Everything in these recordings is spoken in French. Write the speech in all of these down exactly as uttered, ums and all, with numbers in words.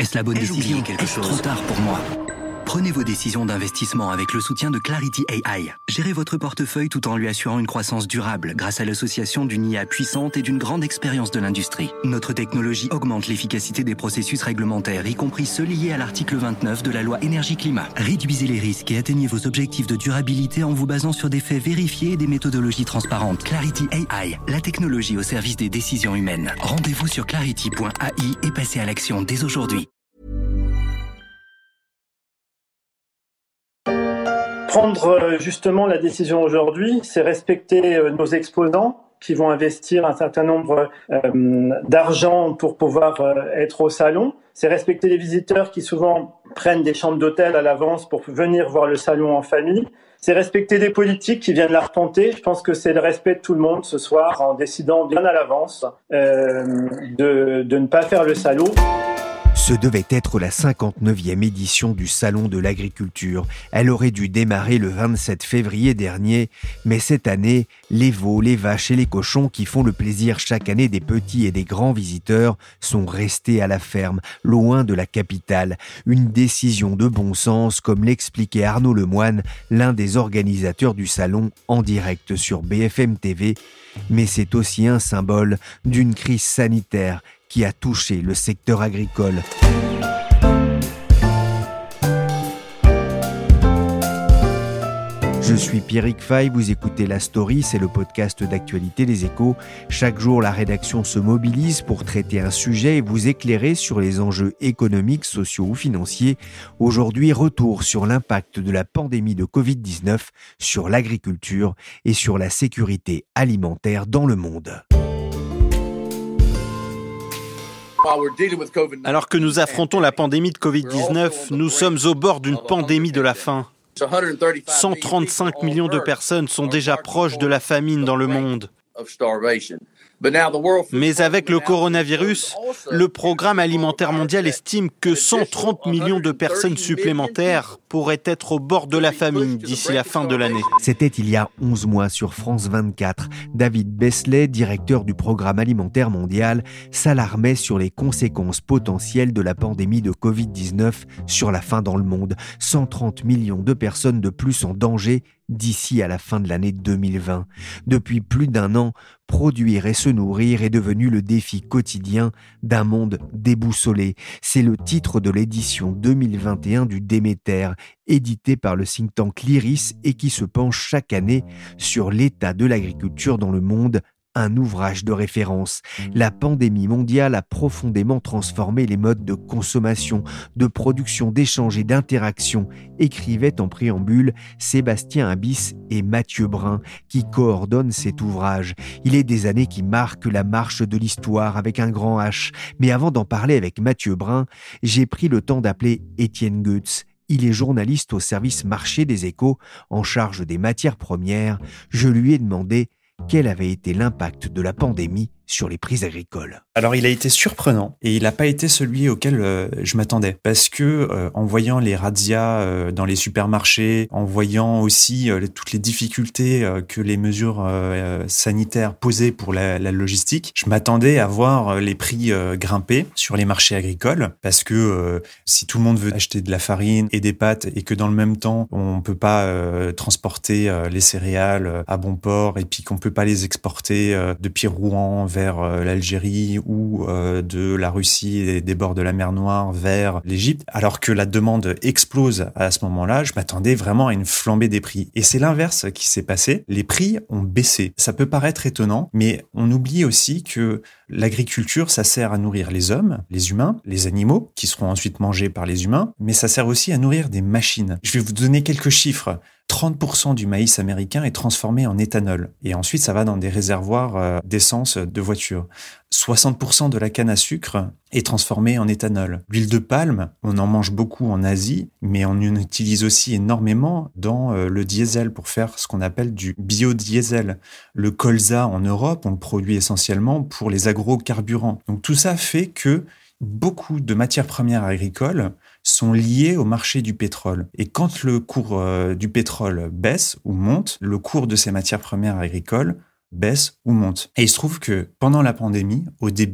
Est-ce la bonne Ai-je décision? oublié quelque Est-ce chose? trop tard pour moi? Prenez vos décisions d'investissement avec le soutien de Clarity A I. Gérez votre portefeuille tout en lui assurant une croissance durable grâce à l'association d'une I A puissante et d'une grande expérience de l'industrie. Notre technologie augmente l'efficacité des processus réglementaires, y compris ceux liés à l'article vingt-neuf de la loi énergie-climat. Réduisez les risques et atteignez vos objectifs de durabilité en vous basant sur des faits vérifiés et des méthodologies transparentes. Clarity A I, la technologie au service des décisions humaines. Rendez-vous sur clarity point A I et passez à l'action dès aujourd'hui. Prendre justement la décision aujourd'hui, c'est respecter nos exposants qui vont investir un certain nombre euh, d'argent pour pouvoir euh, être au salon. C'est respecter les visiteurs qui souvent prennent des chambres d'hôtel à l'avance pour venir voir le salon en famille. C'est respecter des politiques qui viennent l'arpenter. Je pense que c'est le respect de tout le monde ce soir en décidant bien à l'avance euh, de, de ne pas faire le salaud. Ce devait être la cinquante-neuvième édition du Salon de l'Agriculture. Elle aurait dû démarrer le vingt-sept février dernier, mais cette année, les veaux, les vaches et les cochons qui font le plaisir chaque année des petits et des grands visiteurs sont restés à la ferme, loin de la capitale. Une décision de bon sens, comme l'expliquait Arnaud Lemoine, l'un des organisateurs du salon, en direct sur B F M T V. Mais c'est aussi un symbole d'une crise sanitaire qui a touché le secteur agricole. Je suis Pierrick Fay, vous écoutez La Story, c'est le podcast d'actualité des Échos. Chaque jour, la rédaction se mobilise pour traiter un sujet et vous éclairer sur les enjeux économiques, sociaux ou financiers. Aujourd'hui, retour sur l'impact de la pandémie de covid dix-neuf sur l'agriculture et sur la sécurité alimentaire dans le monde. Alors que nous affrontons la pandémie de covid dix-neuf, nous sommes au bord d'une pandémie de la faim. cent trente-cinq millions de personnes sont déjà proches de la famine dans le monde. Mais avec le coronavirus, le Programme alimentaire mondial estime que cent trente millions de personnes supplémentaires pourraient être au bord de la famine d'ici la fin de l'année. C'était il y a onze mois sur France vingt-quatre. David Besley, directeur du Programme alimentaire mondial, s'alarmait sur les conséquences potentielles de la pandémie de covid dix-neuf sur la faim dans le monde. cent trente millions de personnes de plus en danger d'ici à la fin de l'année deux mille vingt. Depuis plus d'un an, produire et se nourrir est devenu le défi quotidien d'un monde déboussolé. C'est le titre de l'édition deux mille vingt et un du Déméter, édité par le think tank l'Iris et qui se penche chaque année sur l'état de l'agriculture dans le monde, un ouvrage de référence. La pandémie mondiale a profondément transformé les modes de consommation, de production, d'échange et d'interaction, écrivaient en préambule Sébastien Abyss et Mathieu Brun, qui coordonnent cet ouvrage. Il est des années qui marquent la marche de l'histoire avec un grand H. Mais avant d'en parler avec Mathieu Brun, j'ai pris le temps d'appeler Étienne Goetz. Il est journaliste au service marché des Échos, en charge des matières premières. Je lui ai demandé quel avait été l'impact de la pandémie sur les prix agricoles. Alors il a été surprenant et il n'a pas été celui auquel euh, je m'attendais parce que euh, en voyant les razzias euh, dans les supermarchés, en voyant aussi euh, les, toutes les difficultés euh, que les mesures euh, sanitaires posaient pour la, la logistique, je m'attendais à voir les prix euh, grimper sur les marchés agricoles parce que euh, si tout le monde veut acheter de la farine et des pâtes et que dans le même temps on peut pas euh, transporter euh, les céréales à bon port et puis qu'on peut pas les exporter euh, depuis Rouen vers l'Algérie ou euh, de la Russie et des bords de la mer Noire vers l'Égypte, alors que la demande explose à ce moment-là, je m'attendais vraiment à une flambée des prix. Et c'est l'inverse qui s'est passé. Les prix ont baissé. Ça peut paraître étonnant, mais on oublie aussi que l'agriculture, ça sert à nourrir les hommes, les humains, les animaux, qui seront ensuite mangés par les humains, mais ça sert aussi à nourrir des machines. Je vais vous donner quelques chiffres. trente pour cent du maïs américain est transformé en éthanol. Et ensuite, ça va dans des réservoirs euh, d'essence de voitures. soixante pour cent de la canne à sucre est transformée en éthanol. L'huile de palme, on en mange beaucoup en Asie, mais on en utilise aussi énormément dans euh, le diesel pour faire ce qu'on appelle du biodiesel. Le colza en Europe, on le produit essentiellement pour les agrocarburants. Donc tout ça fait que beaucoup de matières premières agricoles sont liées au marché du pétrole. Et quand le cours euh, du pétrole baisse ou monte, le cours de ces matières premières agricoles baisse ou monte. Et il se trouve que pendant la pandémie, au début,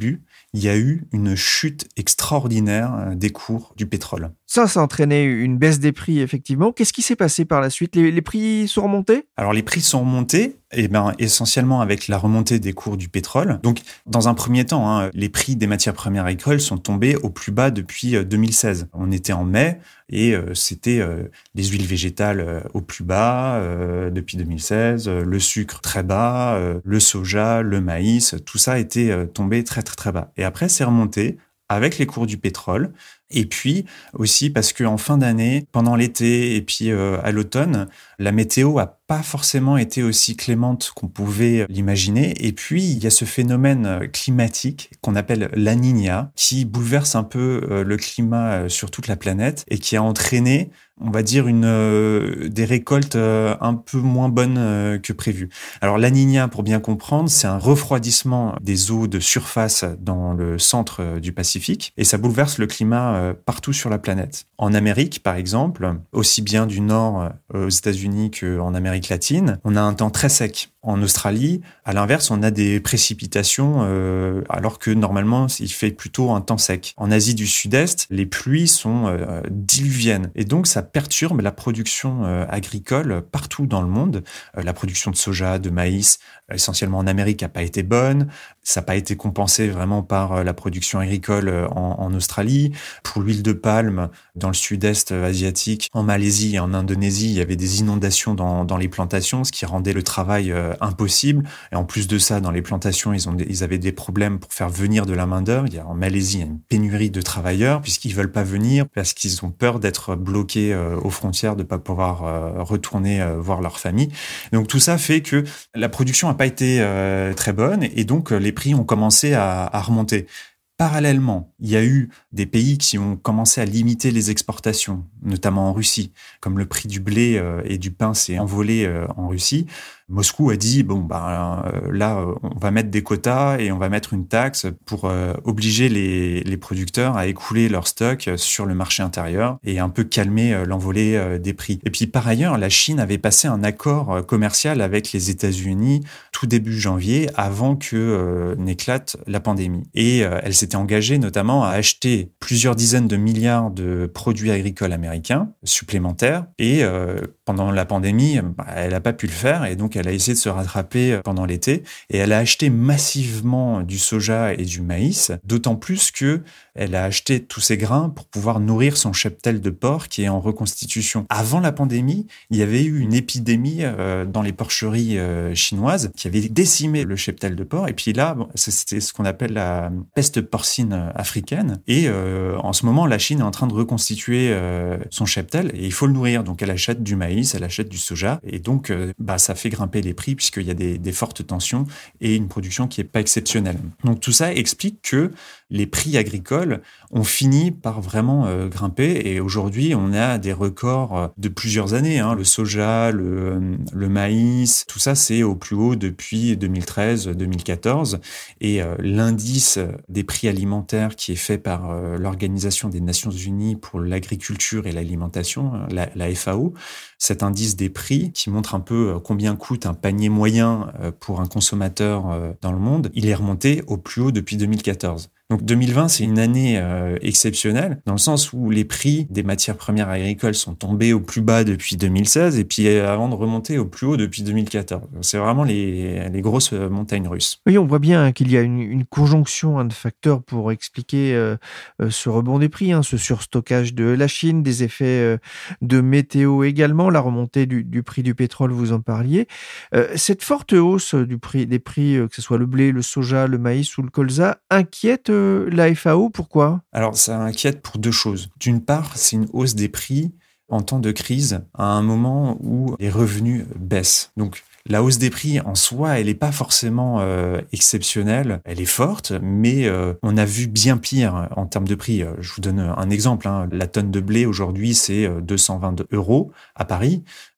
il y a eu une chute extraordinaire des cours du pétrole. Ça, ça a entraîné une baisse des prix, effectivement. Qu'est-ce qui s'est passé par la suite ? Les, les prix sont remontés ? Alors, les prix sont remontés, eh ben, essentiellement avec la remontée des cours du pétrole. Donc, dans un premier temps, hein, les prix des matières premières agricoles sont tombés au plus bas depuis deux mille seize. On était en mai et euh, c'était euh, les huiles végétales euh, au plus bas euh, depuis deux mille seize, euh, le sucre très bas, euh, le soja, le maïs, tout ça était euh, tombé très, très, très bas. Et après, c'est remonté avec les cours du pétrole. Et puis aussi parce qu'en fin d'année, pendant l'été et puis euh, à l'automne, la météo a pas forcément été aussi clémente qu'on pouvait l'imaginer. Et puis, il y a ce phénomène climatique qu'on appelle la Niña, qui bouleverse un peu euh, le climat sur toute la planète et qui a entraîné, on va dire, une, euh, des récoltes euh, un peu moins bonnes euh, que prévu. Alors, la Niña, pour bien comprendre, c'est un refroidissement des eaux de surface dans le centre du Pacifique et ça bouleverse le climat euh, partout sur la planète. En Amérique, par exemple, aussi bien du nord euh, aux États-Unis qu'en Amérique latine, on a un temps très sec. En Australie, à l'inverse, on a des précipitations euh, alors que normalement, il fait plutôt un temps sec. En Asie du Sud-Est, les pluies sont euh, diluviennes et donc ça perturbe la production euh, agricole partout dans le monde. Euh, la production de soja, de maïs, essentiellement en Amérique, n'a pas été bonne. Ça n'a pas été compensé vraiment par la production agricole en, en Australie. Pour l'huile de palme, dans le sud-est asiatique, en Malaisie et en Indonésie, il y avait des inondations dans, dans les plantations, ce qui rendait le travail euh, impossible. Et en plus de ça, dans les plantations, ils, ont des, ils avaient des problèmes pour faire venir de la main-d'œuvre. Il y a, en Malaisie, il y a une pénurie de travailleurs puisqu'ils veulent pas venir, parce qu'ils ont peur d'être bloqués euh, aux frontières, de pas pouvoir euh, retourner euh, voir leur famille. Donc tout ça fait que la production n'a pas été euh, très bonne et donc euh, les prix ont commencé à, à remonter. Parallèlement, il y a eu des pays qui ont commencé à limiter les exportations, notamment en Russie. Comme le prix du blé euh, et du pain s'est envolé euh, en Russie, Moscou a dit, bon, bah, euh, là, on va mettre des quotas et on va mettre une taxe pour euh, obliger les, les producteurs à écouler leurs stocks sur le marché intérieur et un peu calmer euh, l'envolée euh, des prix. Et puis, par ailleurs, la Chine avait passé un accord commercial avec les États-Unis tout début janvier, avant que euh, n'éclate la pandémie. Et euh, elle s'était engagée notamment à acheter plusieurs dizaines de milliards de produits agricoles américains supplémentaires. Et euh, pendant la pandémie, bah, elle n'a pas pu le faire et donc elle a essayé de se rattraper pendant l'été et elle a acheté massivement du soja et du maïs, d'autant plus que elle a acheté tous ces grains pour pouvoir nourrir son cheptel de porc qui est en reconstitution. Avant la pandémie, il y avait eu une épidémie euh, dans les porcheries euh, chinoises qui avait décimé le cheptel de porc. Et puis là, bon, c'était ce qu'on appelle la peste porcine africaine. Et euh, en ce moment, la Chine est en train de reconstituer euh, son cheptel et il faut le nourrir. Donc elle achète du maïs, elle achète du soja et donc euh, bah ça fait grimper les prix puisqu'il y a des, des fortes tensions et une production qui est pas exceptionnelle. Donc tout ça explique que les prix agricoles ont fini par vraiment euh, grimper et aujourd'hui on a des records de plusieurs années. Hein. Le soja, le, le maïs, tout ça c'est au plus haut depuis deux mille treize deux mille quatorze et euh, l'indice des prix alimentaires qui est fait par euh, l'Organisation des Nations Unies pour l'agriculture et l'alimentation, la, la F A O, cet indice des prix qui montre un peu combien coûte un panier moyen pour un consommateur dans le monde, il est remonté au plus haut depuis deux mille quatorze. Donc deux mille vingt, c'est une année euh, exceptionnelle dans le sens où les prix des matières premières agricoles sont tombés au plus bas depuis deux mille seize et puis avant de remonter au plus haut depuis deux mille quatorze. C'est vraiment les, les grosses montagnes russes. Oui, on voit bien qu'il y a une, une conjonction hein, de facteurs pour expliquer euh, ce rebond des prix, hein, ce surstockage de la Chine, des effets euh, de météo également, la remontée du, du prix du pétrole, vous en parliez. Euh, cette forte hausse du prix, des prix, euh, que ce soit le blé, le soja, le maïs ou le colza, inquiète euh, la F A O, pourquoi ? Alors, ça inquiète pour deux choses. D'une part, c'est une hausse des prix en temps de crise, à un moment où les revenus baissent. Donc, la hausse des prix en soi, elle n'est pas forcément euh, exceptionnelle, elle est forte, mais euh, on a vu bien pire en termes de prix. Je vous donne un exemple, hein. La tonne de blé aujourd'hui, c'est deux cent vingt euros à Paris.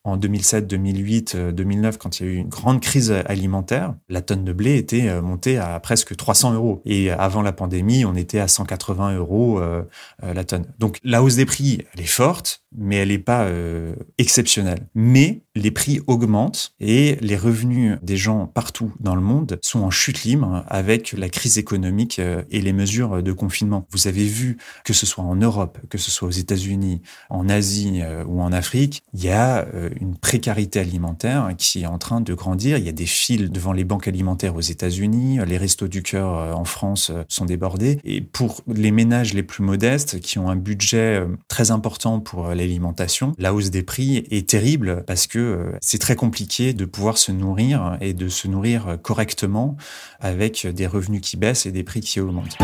En deux mille sept, deux mille huit, deux mille neuf, quand il y a eu une grande crise alimentaire, la tonne de blé était montée à presque trois cents euros. Et avant la pandémie, on était à cent quatre-vingts euros euh, la tonne. Donc la hausse des prix, elle est forte, mais elle n'est pas euh, exceptionnelle. Mais les prix augmentent et les revenus des gens partout dans le monde sont en chute libre avec la crise économique et les mesures de confinement. Vous avez vu, que ce soit en Europe, que ce soit aux États-Unis, en Asie euh, ou en Afrique, il y a euh, une précarité alimentaire qui est en train de grandir. Il y a des files devant les banques alimentaires aux États-Unis, les restos du cœur euh, en France euh, sont débordés. Et pour les ménages les plus modestes qui ont un budget euh, très important pour euh, l'alimentation, la hausse des prix est terrible parce que euh, c'est très compliqué de pouvoir se nourrir et de se nourrir correctement avec des revenus qui baissent et des prix qui augmentent.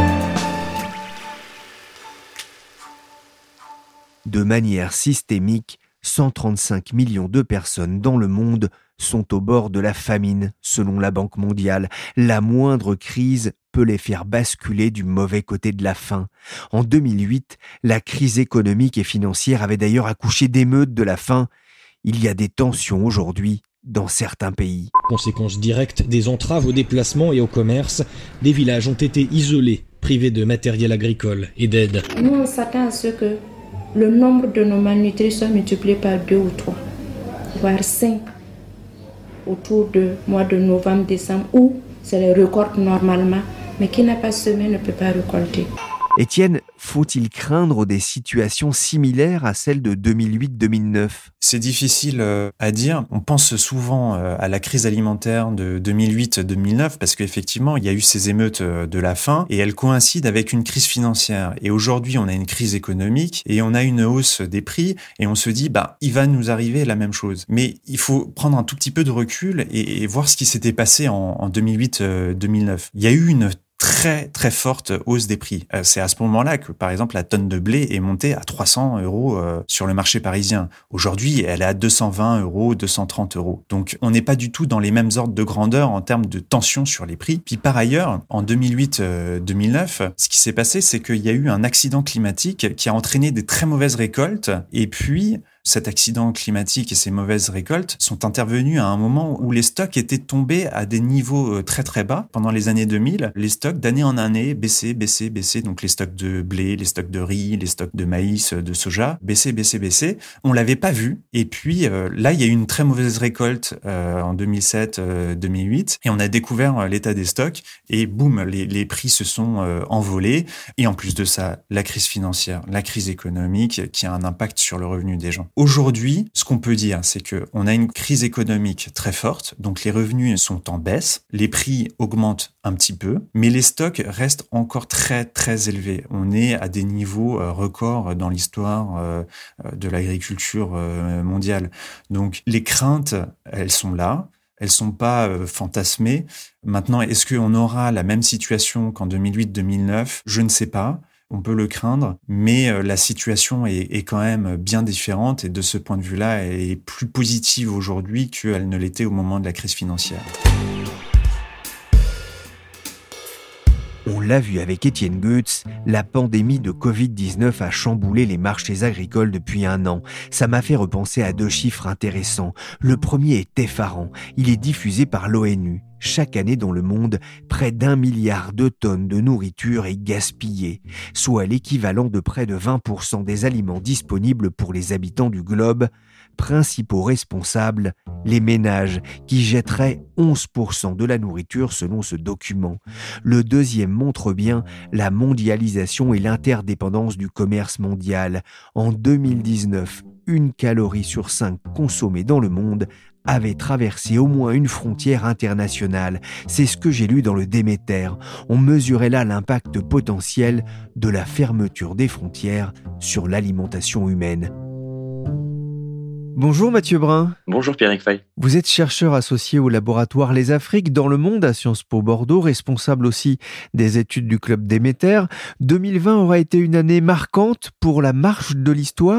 De manière systémique, cent trente-cinq millions de personnes dans le monde sont au bord de la famine, selon la Banque mondiale. La moindre crise peut les faire basculer du mauvais côté de la faim. En deux mille huit, la crise économique et financière avait d'ailleurs accouché d'émeutes de la faim. Il y a des tensions aujourd'hui dans certains pays. Conséquence directe des entraves aux déplacements et au commerce, des villages ont été isolés, privés de matériel agricole et d'aide. Nous, on s'attend à ce que le nombre de nos malnutris soit multiplié par deux ou trois, voire cinq, autour du mois de novembre, décembre, où c'est les records normalement, mais qui n'a pas semé ne peut pas récolter. Étienne, faut-il craindre des situations similaires à celles de deux mille huit deux mille neuf ? C'est difficile à dire. On pense souvent à la crise alimentaire de deux mille huit deux mille neuf parce qu'effectivement, il y a eu ces émeutes de la faim et elles coïncident avec une crise financière. Et aujourd'hui, on a une crise économique et on a une hausse des prix et on se dit, bah, il va nous arriver la même chose. Mais il faut prendre un tout petit peu de recul et, et voir ce qui s'était passé en, en deux mille huit deux mille neuf. Il y a eu une très très forte hausse des prix. C'est à ce moment-là que, par exemple, la tonne de blé est montée à trois cents euros euh, sur le marché parisien. Aujourd'hui, elle est à deux cent vingt euros, deux cent trente euros. Donc, on n'est pas du tout dans les mêmes ordres de grandeur en termes de tension sur les prix. Puis, par ailleurs, en deux mille huit deux mille neuf, ce qui s'est passé, c'est qu'il y a eu un accident climatique qui a entraîné des très mauvaises récoltes. Et puis, cet accident climatique et ces mauvaises récoltes sont intervenus à un moment où les stocks étaient tombés à des niveaux très très bas. Pendant les années deux mille, les stocks d'année en année baissaient, baissaient, baissaient. Donc les stocks de blé, les stocks de riz, les stocks de maïs, de soja, baissaient, baissaient, baissaient. On l'avait pas vu. Et puis euh, là, il y a eu une très mauvaise récolte euh, en deux mille sept deux mille huit et on a découvert euh, l'état des stocks et boum, les, les prix se sont euh, envolés. Et en plus de ça, la crise financière, la crise économique qui a un impact sur le revenu des gens. Aujourd'hui, ce qu'on peut dire, c'est qu'on a une crise économique très forte, donc les revenus sont en baisse, les prix augmentent un petit peu, mais les stocks restent encore très très élevés. On est à des niveaux records dans l'histoire de l'agriculture mondiale. Donc les craintes, elles sont là. Elles sont pas fantasmées. Maintenant, est-ce qu'on aura la même situation qu'en deux mille huit deux mille neuf ? Je ne sais pas. On peut le craindre, mais la situation est, est quand même bien différente et de ce point de vue-là, elle est plus positive aujourd'hui qu'elle ne l'était au moment de la crise financière. On l'a vu avec Étienne Goetz, la pandémie de covid dix-neuf a chamboulé les marchés agricoles depuis un an. Ça m'a fait repenser à deux chiffres intéressants. Le premier est effarant. Il est diffusé par l'ONU. Chaque année dans le monde, près d'un milliard de tonnes de nourriture est gaspillée, soit l'équivalent de près de vingt pour cent des aliments disponibles pour les habitants du globe. Principaux responsables, les ménages, qui jetteraient onze pour cent de la nourriture selon ce document. Le deuxième montre bien la mondialisation et l'interdépendance du commerce mondial. En deux mille dix-neuf, une calorie sur cinq consommée dans le monde avait traversé au moins une frontière internationale. C'est ce que j'ai lu dans le Déméter. On mesurait là l'impact potentiel de la fermeture des frontières sur l'alimentation humaine. Bonjour Mathieu Brun. Bonjour Pierrick Fay. Vous êtes chercheur associé au laboratoire Les Afriques dans le monde à Sciences Po Bordeaux, responsable aussi des études du Club Déméter. deux mille vingt aura été une année marquante pour la marche de l'histoire. Pourquoi ?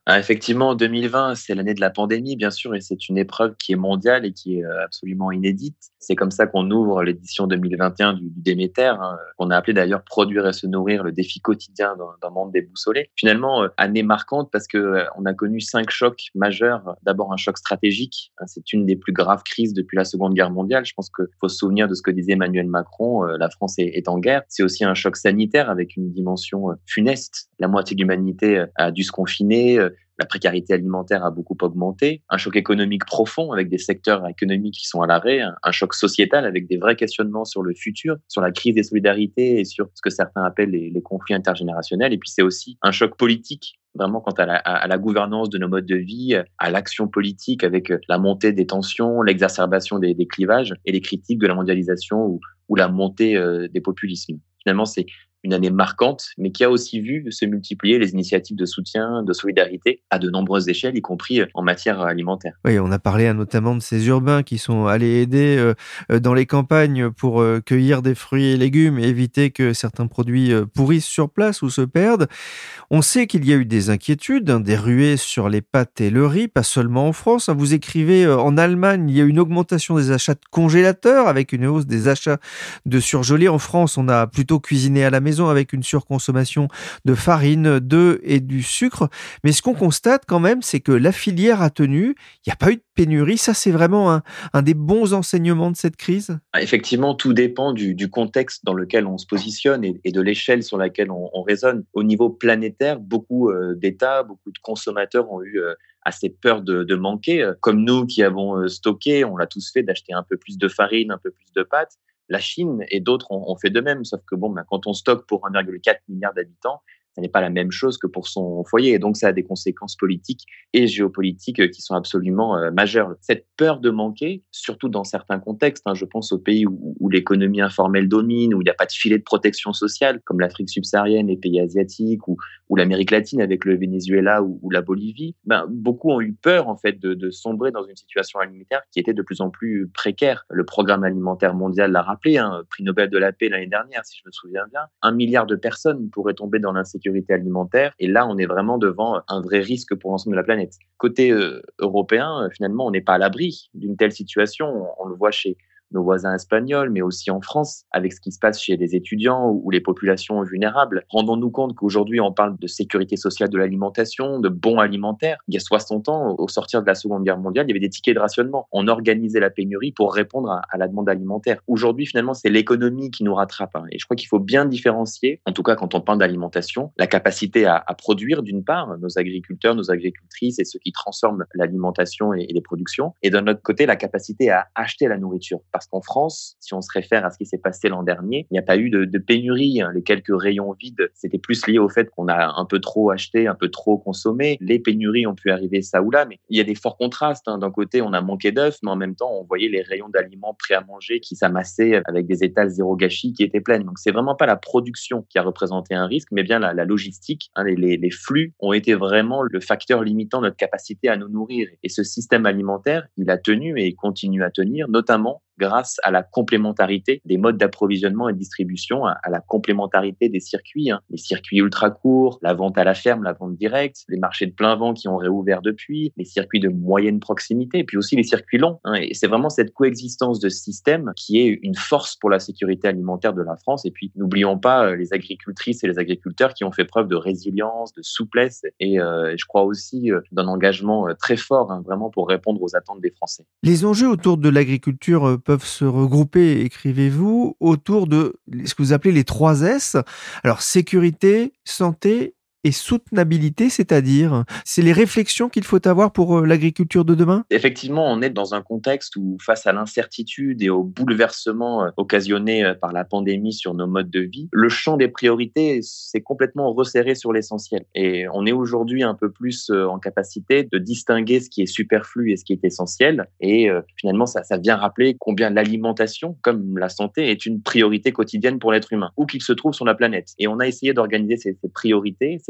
Ah, effectivement, deux mille vingt, c'est l'année de la pandémie, bien sûr, et c'est une épreuve qui est mondiale et qui est absolument inédite. C'est comme ça qu'on ouvre l'édition deux mille vingt et un du, du Déméter, hein, qu'on a appelé d'ailleurs « Produire et se nourrir, le défi quotidien d'un monde déboussolé ». Finalement, euh, année marquante parce que euh, on a connu cinq chocs majeurs. D'abord, un choc stratégique. Hein, c'est une des plus graves crises depuis la Seconde Guerre mondiale. Je pense qu'il faut se souvenir de ce que disait Emmanuel Macron. Euh, la France est, est en guerre. C'est aussi un choc sanitaire avec une dimension euh, funeste. La moitié de l'humanité euh, a dû se confiner. Euh, La précarité alimentaire a beaucoup augmenté, un choc économique profond avec des secteurs économiques qui sont à l'arrêt, un choc sociétal avec des vrais questionnements sur le futur, sur la crise des solidarités et sur ce que certains appellent les, les conflits intergénérationnels. Et puis c'est aussi un choc politique, vraiment quant à la, à la gouvernance de nos modes de vie, à l'action politique avec la montée des tensions, l'exacerbation des, des clivages et les critiques de la mondialisation ou, ou la montée euh, des populismes. Finalement, c'est une année marquante, mais qui a aussi vu se multiplier les initiatives de soutien, de solidarité à de nombreuses échelles, y compris en matière alimentaire. Oui, on a parlé notamment de ces urbains qui sont allés aider euh, dans les campagnes pour euh, cueillir des fruits et légumes et éviter que certains produits euh, pourrissent sur place ou se perdent. On sait qu'il y a eu des inquiétudes, hein, des ruées sur les pâtes et le riz, pas seulement en France. Hein. Vous écrivez euh, en Allemagne, il y a eu une augmentation des achats de congélateurs avec une hausse des achats de surgelés. En France, on a plutôt cuisiné à la maison avec une surconsommation de farine, d'œufs et du sucre. Mais ce qu'on constate quand même, c'est que la filière a tenu. Il n'y a pas eu de pénurie. Ça, c'est vraiment un, un des bons enseignements de cette crise. Effectivement, tout dépend du, du contexte dans lequel on se positionne et, et de l'échelle sur laquelle on, on raisonne. Au niveau planétaire, beaucoup euh, d'États, beaucoup de consommateurs ont eu euh, assez peur de, de manquer. Comme nous qui avons euh, stocké, on l'a tous fait, d'acheter un peu plus de farine, un peu plus de pâtes. La Chine et d'autres ont, ont fait de même, sauf que bon, ben, quand on stocke pour un virgule quatre milliard d'habitants, ça n'est pas la même chose que pour son foyer. Et donc, ça a des conséquences politiques et géopolitiques qui sont absolument euh, majeures. Cette peur de manquer, surtout dans certains contextes, hein, je pense aux pays où, où l'économie informelle domine, où il n'y a pas de filet de protection sociale, comme l'Afrique subsaharienne, les pays asiatiques ou, ou l'Amérique latine avec le Venezuela ou, ou la Bolivie, ben, beaucoup ont eu peur en fait de, de sombrer dans une situation alimentaire qui était de plus en plus précaire. Le Programme alimentaire mondial l'a rappelé, hein, prix Nobel de la paix l'année dernière, si je me souviens bien, un milliard de personnes pourraient tomber dans l'insécurité alimentaire. Et là, on est vraiment devant un vrai risque pour l'ensemble de la planète. Côté euh, européen, finalement, on n'est pas à l'abri d'une telle situation. On, on le voit chez nos voisins espagnols, mais aussi en France, avec ce qui se passe chez les étudiants ou les populations vulnérables. Rendons-nous compte qu'aujourd'hui, on parle de sécurité sociale de l'alimentation, de bons alimentaires. Il y a soixante ans, au sortir de la Seconde Guerre mondiale, il y avait des tickets de rationnement. On organisait la pénurie pour répondre à, à la demande alimentaire. Aujourd'hui, finalement, c'est l'économie qui nous rattrape. Hein. Et je crois qu'il faut bien différencier, en tout cas quand on parle d'alimentation, la capacité à, à produire, d'une part, nos agriculteurs, nos agricultrices et ceux qui transforment l'alimentation et, et les productions, et d'un autre côté, la capacité à acheter la nourriture. Parce qu'en France, si on se réfère à ce qui s'est passé l'an dernier, il n'y a pas eu de, de pénurie. Les quelques rayons vides, c'était plus lié au fait qu'on a un peu trop acheté, un peu trop consommé. Les pénuries ont pu arriver ça ou là, mais il y a des forts contrastes. D'un côté, on a manqué d'œufs, mais en même temps, on voyait les rayons d'aliments prêts à manger qui s'amassaient avec des étals zéro gâchis qui étaient pleines. Donc, c'est vraiment pas la production qui a représenté un risque, mais bien la, la logistique. Hein, les, les, les flux ont été vraiment le facteur limitant notre capacité à nous nourrir. Et ce système alimentaire, il a tenu et il continue à tenir, notamment grâce à la complémentarité des modes d'approvisionnement et de distribution, à la complémentarité des circuits, hein. Les circuits ultra courts, la vente à la ferme, la vente directe, les marchés de plein vent qui ont réouvert depuis, les circuits de moyenne proximité, puis aussi les circuits longs. Hein. Et c'est vraiment cette coexistence de systèmes qui est une force pour la sécurité alimentaire de la France. Et puis, n'oublions pas les agricultrices et les agriculteurs qui ont fait preuve de résilience, de souplesse et euh, je crois aussi euh, d'un engagement très fort, hein, vraiment pour répondre aux attentes des Français. Les enjeux autour de l'agriculture euh, peuvent se regrouper, écrivez-vous, autour de ce que vous appelez les trois S. Alors, sécurité, santé et soutenabilité, c'est-à-dire, c'est les réflexions qu'il faut avoir pour l'agriculture de demain ? Effectivement, on est dans un contexte où, face à l'incertitude et au bouleversement occasionné par la pandémie sur nos modes de vie, le champ des priorités s'est complètement resserré sur l'essentiel. Et on est aujourd'hui un peu plus en capacité de distinguer ce qui est superflu et ce qui est essentiel. Et euh, finalement, ça, ça vient rappeler combien l'alimentation, comme la santé, est une priorité quotidienne pour l'être humain, où qu'il se trouve sur la planète. Et on a essayé d'organiser ces, ces priorités, ces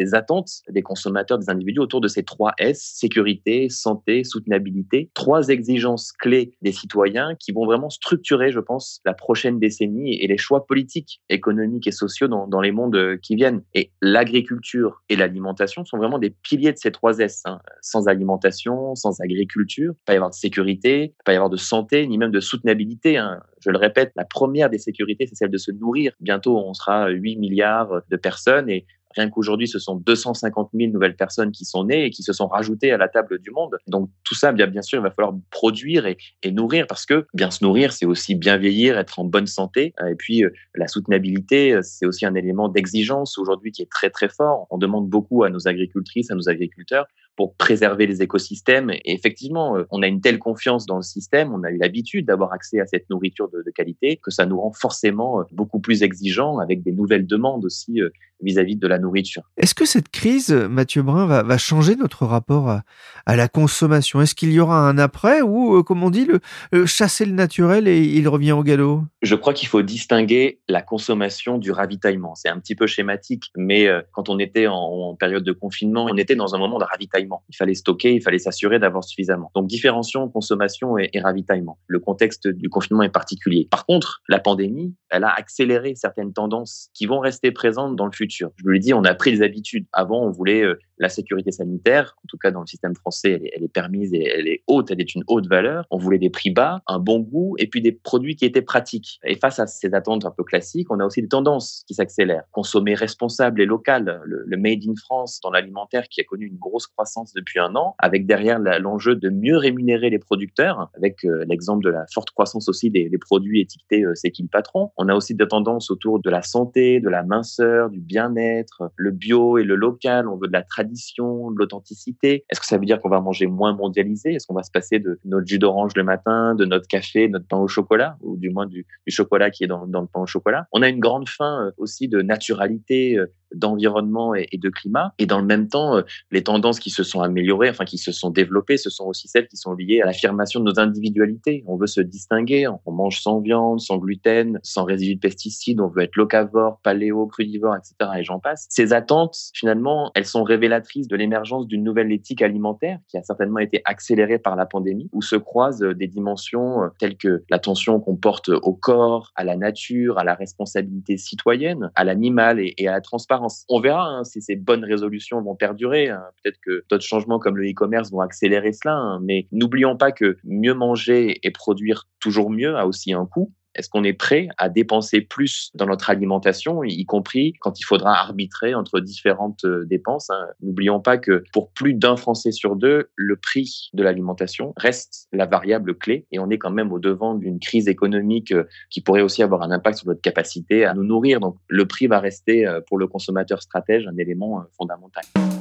les attentes des consommateurs, des individus autour de ces trois S, sécurité, santé, soutenabilité, trois exigences clés des citoyens qui vont vraiment structurer, je pense, la prochaine décennie et les choix politiques, économiques et sociaux dans, dans les mondes qui viennent. Et l'agriculture et l'alimentation sont vraiment des piliers de ces trois S. Hein. Sans alimentation, sans agriculture, il ne peut pas y avoir de sécurité, il ne peut pas y avoir de santé, ni même de soutenabilité. Hein. Je le répète, la première des sécurités, c'est celle de se nourrir. Bientôt, on sera huit milliards de personnes et rien qu'aujourd'hui, ce sont deux cent cinquante mille nouvelles personnes qui sont nées et qui se sont rajoutées à la table du monde. Donc tout ça, bien, bien sûr, il va falloir produire et, et nourrir parce que bien se nourrir, c'est aussi bien vieillir, être en bonne santé. Et puis euh, la soutenabilité, c'est aussi un élément d'exigence aujourd'hui qui est très très fort. On demande beaucoup à nos agricultrices, à nos agriculteurs pour préserver les écosystèmes. Et effectivement, on a une telle confiance dans le système, on a eu l'habitude d'avoir accès à cette nourriture de, de qualité que ça nous rend forcément beaucoup plus exigeants avec des nouvelles demandes aussi vis-à-vis de la nourriture. Est-ce que cette crise, Mathieu Brun, va, va changer notre rapport à, à la consommation ? Est-ce qu'il y aura un après ou, comme on dit, le, le chasser le naturel et il revient au galop ? Je crois qu'il faut distinguer la consommation du ravitaillement. C'est un petit peu schématique, mais quand on était en, en période de confinement, on était dans un moment de ravitaillement. Il fallait stocker, il fallait s'assurer d'avoir suffisamment. Donc, différencions consommation et, et ravitaillement. Le contexte du confinement est particulier. Par contre, la pandémie, elle a accéléré certaines tendances qui vont rester présentes dans le futur. Je vous l'ai dit, on a pris les habitudes. Avant, on voulait euh, la sécurité sanitaire. En tout cas, dans le système français, elle est, elle est permise et elle est haute. Elle est une haute valeur. On voulait des prix bas, un bon goût et puis des produits qui étaient pratiques. Et face à ces attentes un peu classiques, on a aussi des tendances qui s'accélèrent. Consommer responsable et local. Le, le Made in France dans l'alimentaire qui a connu une grosse croissance depuis un an, avec derrière la, l'enjeu de mieux rémunérer les producteurs, avec euh, l'exemple de la forte croissance aussi des, des produits étiquetés euh, c'est qui le patron. On a aussi des tendances autour de la santé, de la minceur, du bien-être, le bio et le local. On veut de la tradition, de l'authenticité. Est-ce que ça veut dire qu'on va manger moins mondialisé ? Est-ce qu'on va se passer de notre jus d'orange le matin, de notre café, de notre pain au chocolat, ou du moins du, du chocolat qui est dans, dans le pain au chocolat ? On a une grande faim euh, aussi de naturalité, euh, d'environnement et, et de climat. Et dans le même temps, euh, les tendances qui se sont améliorées, enfin qui se sont développées, ce sont aussi celles qui sont liées à l'affirmation de nos individualités. On veut se distinguer, on mange sans viande, sans gluten, sans résidus de pesticides, on veut être locavore, paléo, crudivore, et cetera. Et j'en passe. Ces attentes, finalement, elles sont révélatrices de l'émergence d'une nouvelle éthique alimentaire qui a certainement été accélérée par la pandémie, où se croisent des dimensions telles que l'attention qu'on porte au corps, à la nature, à la responsabilité citoyenne, à l'animal et, et à la transparence. On verra hein, si ces bonnes résolutions vont perdurer. Hein. Peut-être que d'autres changements comme le e-commerce vont accélérer cela. Hein. Mais n'oublions pas que mieux manger et produire toujours mieux a aussi un coût. Est-ce qu'on est prêt à dépenser plus dans notre alimentation, y compris quand il faudra arbitrer entre différentes dépenses, hein. N'oublions pas que pour plus d'un Français sur deux, le prix de l'alimentation reste la variable clé et on est quand même au devant d'une crise économique qui pourrait aussi avoir un impact sur notre capacité à nous nourrir. Donc le prix va rester pour le consommateur stratège un élément fondamental.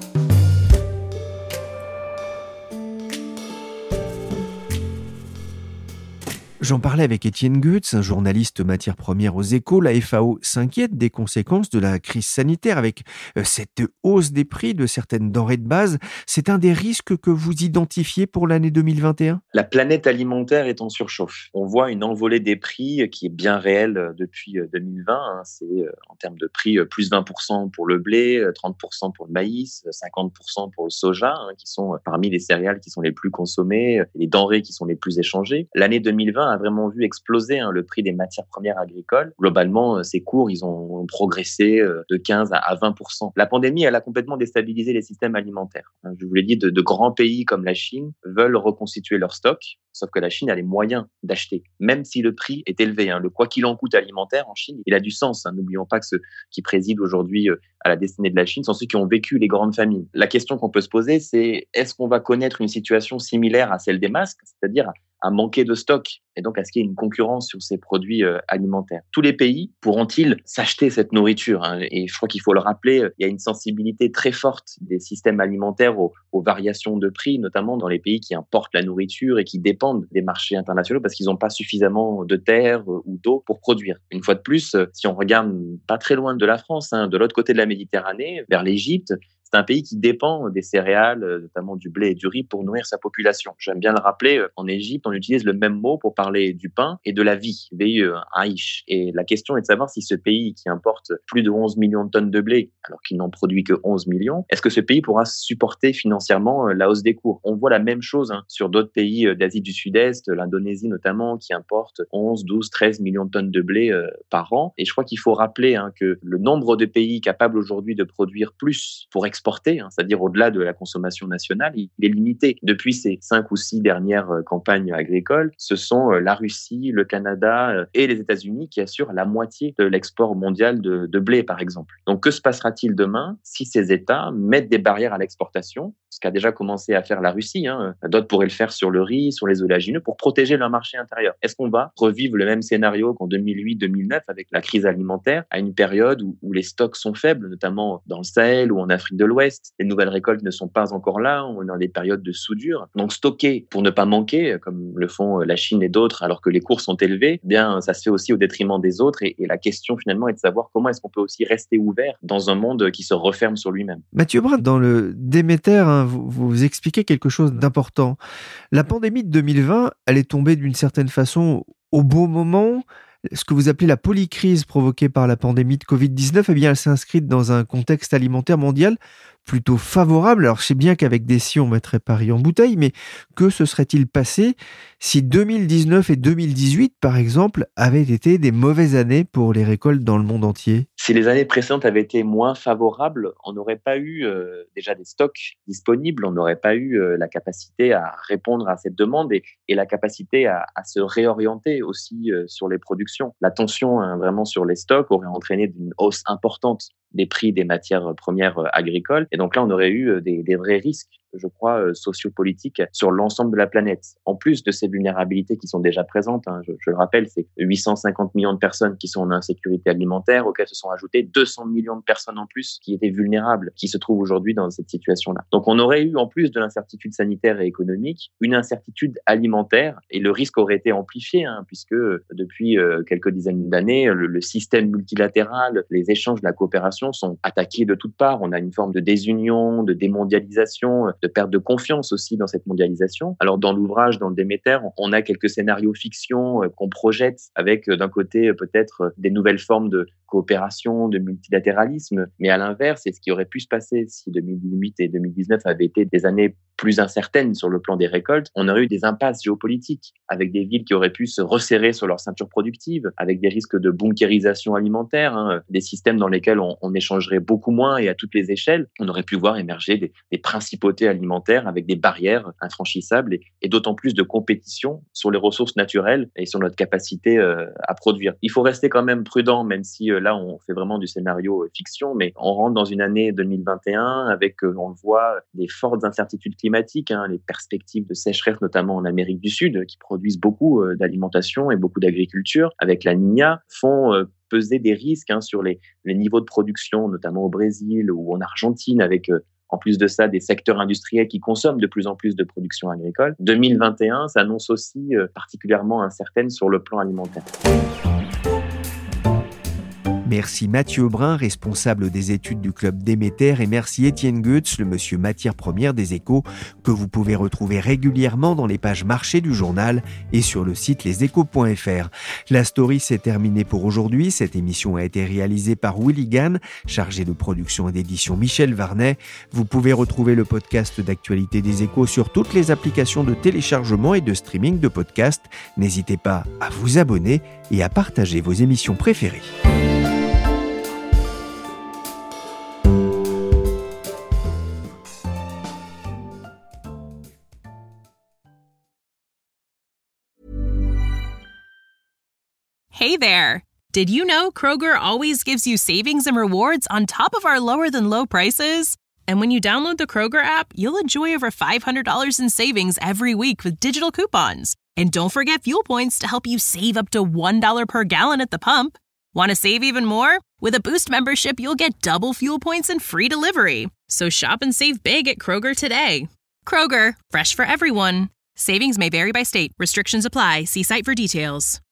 J'en parlais avec Étienne Goetz, un journaliste matières premières aux Échos. La F A O s'inquiète des conséquences de la crise sanitaire avec cette hausse des prix de certaines denrées de base. C'est un des risques que vous identifiez pour l'année deux mille vingt et un ? La planète alimentaire est en surchauffe. On voit une envolée des prix qui est bien réelle depuis deux mille vingt. C'est en termes de prix plus vingt pour cent pour le blé, trente pour cent pour le maïs, cinquante pour cent pour le soja, qui sont parmi les céréales qui sont les plus consommées, les denrées qui sont les plus échangées. L'année deux mille vingt a vraiment vu exploser hein, le prix des matières premières agricoles. Globalement, ces cours, ils ont progressé de quinze à vingt pour cent. La pandémie, elle a complètement déstabilisé les systèmes alimentaires. Je vous l'ai dit, de, de grands pays comme la Chine veulent reconstituer leur stock, sauf que la Chine a les moyens d'acheter, même si le prix est élevé. Hein. Le quoi qu'il en coûte alimentaire en Chine, il a du sens. Hein. N'oublions pas que ceux qui président aujourd'hui à la destinée de la Chine sont ceux qui ont vécu les grandes famines. La question qu'on peut se poser, c'est est-ce qu'on va connaître une situation similaire à celle des masques, c'est-à-dire à manquer de stock et donc à ce qu'il y ait une concurrence sur ces produits euh, alimentaires. Tous les pays pourront-ils s'acheter cette nourriture hein, et je crois qu'il faut le rappeler, il y a une sensibilité très forte des systèmes alimentaires aux, aux variations de prix, notamment dans les pays qui importent la nourriture et qui dépendent des marchés internationaux parce qu'ils n'ont pas suffisamment de terre euh, ou d'eau pour produire. Une fois de plus, euh, si on regarde pas très loin de la France, hein, de l'autre côté de la Méditerranée, vers l'Égypte, c'est c'est un pays qui dépend des céréales, notamment du blé et du riz, pour nourrir sa population. J'aime bien le rappeler, en Égypte, on utilise le même mot pour parler du pain et de la vie, V I E, Aïch. Et la question est de savoir si ce pays qui importe plus de onze millions de tonnes de blé, alors qu'il n'en produit que onze millions, est-ce que ce pays pourra supporter financièrement la hausse des cours? On voit la même chose hein, sur d'autres pays d'Asie du Sud-Est, l'Indonésie notamment, qui importe onze, douze, treize millions de tonnes de blé euh, par an. Et je crois qu'il faut rappeler hein, que le nombre de pays capables aujourd'hui de produire plus pour exporter, hein, c'est-à-dire au-delà de la consommation nationale, il est limité. Depuis ces cinq ou six dernières campagnes agricoles, ce sont la Russie, le Canada et les États-Unis qui assurent la moitié de l'export mondial de, de blé, par exemple. Donc, que se passera-t-il demain si ces États mettent des barrières à l'exportation, ce qu'a déjà commencé à faire la Russie, hein. D'autres pourraient le faire sur le riz, sur les oléagineux, pour protéger leur marché intérieur. Est-ce qu'on va revivre le même scénario qu'en deux mille huit deux mille neuf avec la crise alimentaire, à une période où, où les stocks sont faibles, notamment dans le Sahel ou en Afrique de l'Ouest? Les nouvelles récoltes ne sont pas encore là, on est dans des périodes de soudure. Donc stocker pour ne pas manquer, comme le font la Chine et d'autres, alors que les cours sont élevés, eh bien ça se fait aussi au détriment des autres. Et, et la question finalement est de savoir comment est-ce qu'on peut aussi rester ouvert dans un monde qui se referme sur lui-même. Mathieu Brun, dans le Déméter, hein, vous, vous expliquez quelque chose d'important. La pandémie de deux mille vingt, elle est tombée d'une certaine façon au bon moment. Ce que vous appelez la polycrise provoquée par la pandémie de covid dix-neuf, eh bien, elle s'est inscrite dans un contexte alimentaire mondial plutôt favorable. Alors, je sais bien qu'avec des si, on mettrait Paris en bouteille, mais que se serait-il passé si deux mille dix-neuf et deux mille dix-huit, par exemple, avaient été des mauvaises années pour les récoltes dans le monde entier? Si les années précédentes avaient été moins favorables, on n'aurait pas eu euh, déjà des stocks disponibles, on n'aurait pas eu euh, la capacité à répondre à cette demande et, et la capacité à, à se réorienter aussi euh, sur les productions. La tension hein, vraiment sur les stocks aurait entraîné une hausse importante des prix des matières premières agricoles. Et donc là, on aurait eu des, des vrais risques, je crois, sociopolitiques sur l'ensemble de la planète. En plus de ces vulnérabilités qui sont déjà présentes, hein, je, je le rappelle, c'est huit cent cinquante millions de personnes qui sont en insécurité alimentaire, auxquelles se sont ajoutées deux cents millions de personnes en plus qui étaient vulnérables, qui se trouvent aujourd'hui dans cette situation-là. Donc on aurait eu, en plus de l'incertitude sanitaire et économique, une incertitude alimentaire et le risque aurait été amplifié, hein, puisque depuis euh, quelques dizaines d'années, le, le système multilatéral, les échanges, la coopération sont attaqués de toutes parts. On a une forme de désunion, de démondialisation, de perte de confiance aussi dans cette mondialisation. Alors dans l'ouvrage, dans le Déméter, on a quelques scénarios fiction qu'on projette avec d'un côté peut-être des nouvelles formes de coopération, de multilatéralisme, mais à l'inverse, c'est ce qui aurait pu se passer si deux mille dix-huit et deux mille dix-neuf avaient été des années plus incertaines sur le plan des récoltes. On aurait eu des impasses géopolitiques avec des villes qui auraient pu se resserrer sur leur ceinture productive, avec des risques de bunkérisation alimentaire, hein, des systèmes dans lesquels on, on échangerait beaucoup moins et à toutes les échelles. On aurait pu voir émerger des, des principautés alimentaires avec des barrières infranchissables et, et d'autant plus de compétition sur les ressources naturelles et sur notre capacité euh, à produire. Il faut rester quand même prudent, même si euh, là on fait vraiment du scénario euh, fiction, mais on rentre dans une année deux mille vingt et un avec, euh, on le voit, des fortes incertitudes climatiques, hein, les perspectives de sécheresse notamment en Amérique du Sud qui produisent beaucoup euh, d'alimentation et beaucoup d'agriculture avec la Niña font euh, peser des risques hein, sur les, les niveaux de production, notamment au Brésil ou en Argentine, avec euh, en plus de ça des secteurs industriels qui consomment de plus en plus de production agricole. deux mille vingt et un s'annonce aussi euh, particulièrement incertaine sur le plan alimentaire. Merci Mathieu Brun, responsable des études du Club Déméter, et merci Étienne Goetz, le monsieur matière première des Échos, que vous pouvez retrouver régulièrement dans les pages marché du journal et sur le site leséchos point f r. La story s'est terminée pour aujourd'hui. Cette émission a été réalisée par Willy Gann, chargé de production et d'édition Michel Varnet. Vous pouvez retrouver le podcast d'actualité des Échos sur toutes les applications de téléchargement et de streaming de podcasts. N'hésitez pas à vous abonner et à partager vos émissions préférées. Hey there! Did you know Kroger always gives you savings and rewards on top of our lower-than-low prices? And when you download the Kroger app, you'll enjoy over five hundred dollars in savings every week with digital coupons. And don't forget fuel points to help you save up to one dollar per gallon at the pump. Want to save even more? With a Boost membership, you'll get double fuel points and free delivery. So shop and save big at Kroger today. Kroger, fresh for everyone. Savings may vary by state. Restrictions apply. See site for details.